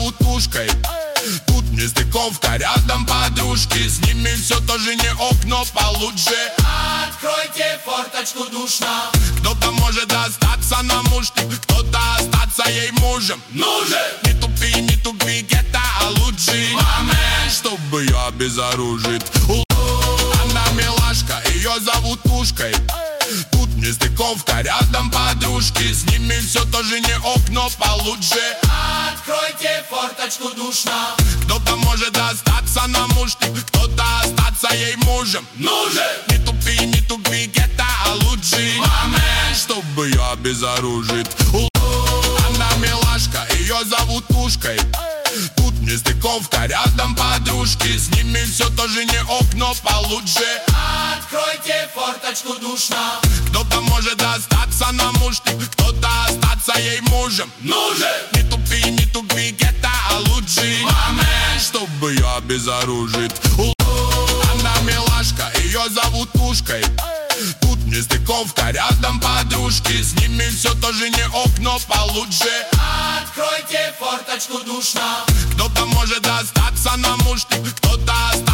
зовут Ушкой. Тут нестыковка, рядом подружки. С ними все тоже не ок, но получше. Откройте форточку, душно. Кто-то может остаться на мушке, кто-то остаться ей мужем. Нужен. Не тупи, гетто, а лучше Маме, чтобы ее обезоружить. Она милашка, ее зовут Ушкой. Тут нестыковка, рядом подружки. С ними все тоже не ок, но получше. Откройте форточку, душно. Кто-то может остаться на мушке, кто-то остаться ей мужем. Нужен. Не тупи, гетто, а лучше Маме, чтобы ее обезоружить. Она милашка, ее зовут Ушкой. Тут нестыковка, рядом подружки. С ними все тоже не ок, но получше. Откройте форточку, душно. Кто-то может остаться на мушке, кто-то остаться ей мужем. Нужен. Не тупи, гетто, а лучше Маме, чтобы ее обезоружить. Она милашка, ее зовут Ушкой. Тут нестыковка, рядом подружки. С ними все тоже не ок, но получше. откройте форточку, душно. Кто-то может остаться на мушке,